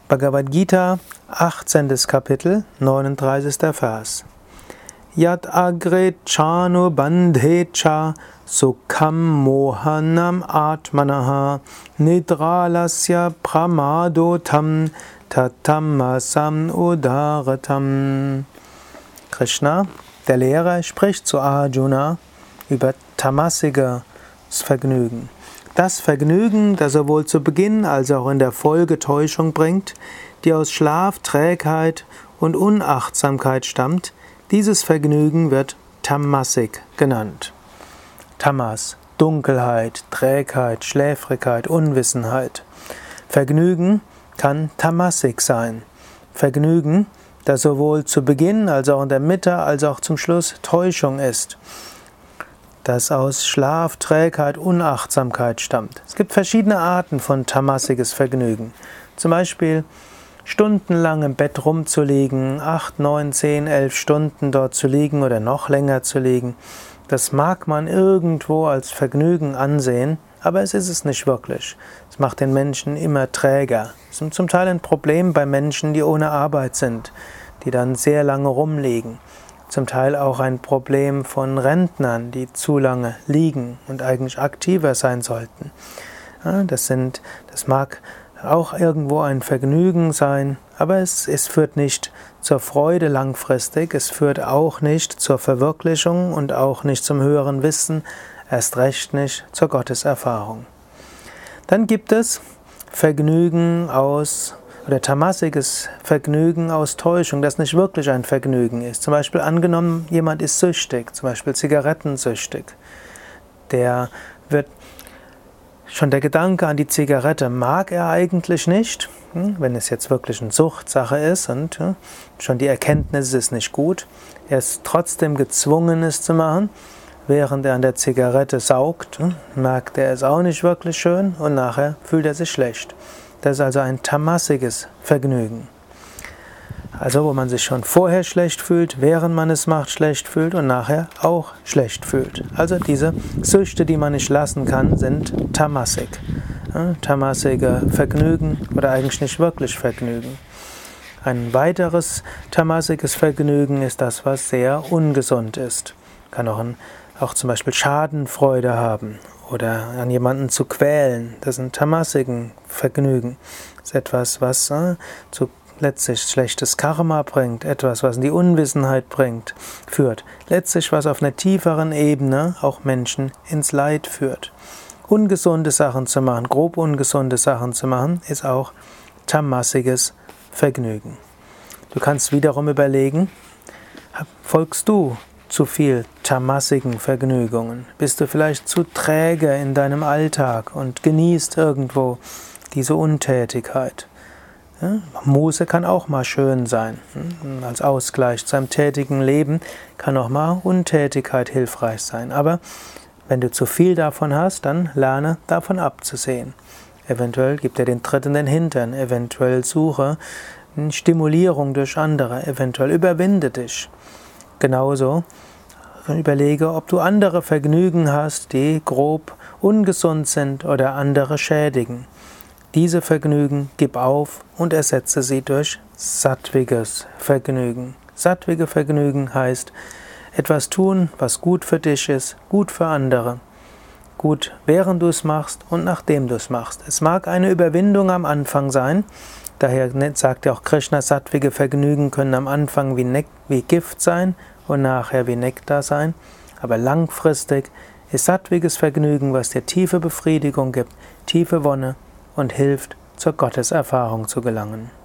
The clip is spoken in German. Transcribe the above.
Bhagavad Gita, 18. Kapitel, 39. Vers. Yat agre chanu bandhecha sukham mohanam atmanaha nidralasya pramadotam tatamasam udaratam. Krishna, der Lehrer, spricht zu Arjuna über tamasiges Vergnügen. Das Vergnügen, das sowohl zu Beginn als auch in der Folge Täuschung bringt, die aus Schlaf, Trägheit und Unachtsamkeit stammt, dieses Vergnügen wird Tamasik genannt. Tamas, Dunkelheit, Trägheit, Schläfrigkeit, Unwissenheit. Vergnügen kann Tamasik sein. Vergnügen, das sowohl zu Beginn als auch in der Mitte als auch zum Schluss Täuschung ist, das aus Schlaf, Trägheit, Unachtsamkeit stammt. Es gibt verschiedene Arten von tamasiges Vergnügen. Zum Beispiel stundenlang im Bett rumzuliegen, 8, 9, 10, 11 Stunden dort zu liegen oder noch länger zu liegen. Das mag man irgendwo als Vergnügen ansehen, aber es ist es nicht wirklich. Es macht den Menschen immer träger. Es ist zum Teil ein Problem bei Menschen, die ohne Arbeit sind, die dann sehr lange rumliegen. Zum Teil auch ein Problem von Rentnern, die zu lange liegen und eigentlich aktiver sein sollten. Das mag auch irgendwo ein Vergnügen sein, aber es führt nicht zur Freude langfristig, es führt auch nicht zur Verwirklichung und auch nicht zum höheren Wissen, erst recht nicht zur Gotteserfahrung. Dann gibt es tamasiges Vergnügen aus Täuschung, das nicht wirklich ein Vergnügen ist. Zum Beispiel angenommen, jemand ist süchtig, zum Beispiel zigarettensüchtig. Der Gedanke an die Zigarette mag er eigentlich nicht, wenn es jetzt wirklich eine Suchtsache ist und schon die Erkenntnis ist nicht gut. Er ist trotzdem gezwungen, es zu machen. Während er an der Zigarette saugt, merkt er es auch nicht wirklich schön und nachher fühlt er sich schlecht. Das ist also ein tamasiges Vergnügen. Also wo man sich schon vorher schlecht fühlt, während man es macht, schlecht fühlt und nachher auch schlecht fühlt. Also diese Süchte, die man nicht lassen kann, sind tamasik. Tamasige Vergnügen oder eigentlich nicht wirklich Vergnügen. Ein weiteres tamasiges Vergnügen ist das, was sehr ungesund ist. Kann auch zum Beispiel Schadenfreude haben oder an jemanden zu quälen. Das ist ein tamasigen Vergnügen. Das ist etwas, was letztlich schlechtes Karma bringt, etwas, was in die Unwissenheit führt. Letztlich, was auf einer tieferen Ebene auch Menschen ins Leid führt. Ungesunde Sachen zu machen, grob ungesunde Sachen zu machen, ist auch tamasiges Vergnügen. Du kannst wiederum überlegen, folgst du zu viel tamasigen Vergnügungen? Bist du vielleicht zu träge in deinem Alltag und genießt irgendwo diese Untätigkeit? Muße kann auch mal schön sein. Als Ausgleich zu einem tätigen Leben kann auch mal Untätigkeit hilfreich sein. Aber wenn du zu viel davon hast, dann lerne davon abzusehen. Eventuell gib dir den Tritt in den Hintern, eventuell suche Stimulierung durch andere, eventuell überwinde dich. Genauso überlege, ob du andere Vergnügen hast, die grob ungesund sind oder andere schädigen. Diese Vergnügen gib auf und ersetze sie durch sattwiges Vergnügen. Sattwige Vergnügen heißt, etwas tun, was gut für dich ist, gut für andere. Gut, während du es machst und nachdem du es machst. Es mag eine Überwindung am Anfang sein, daher sagt ja auch Krishna, sattwige Vergnügen können am Anfang wie Gift sein und nachher wie Nektar sein, aber langfristig ist sattwiges Vergnügen, was dir tiefe Befriedigung gibt, tiefe Wonne und hilft, zur Gotteserfahrung zu gelangen.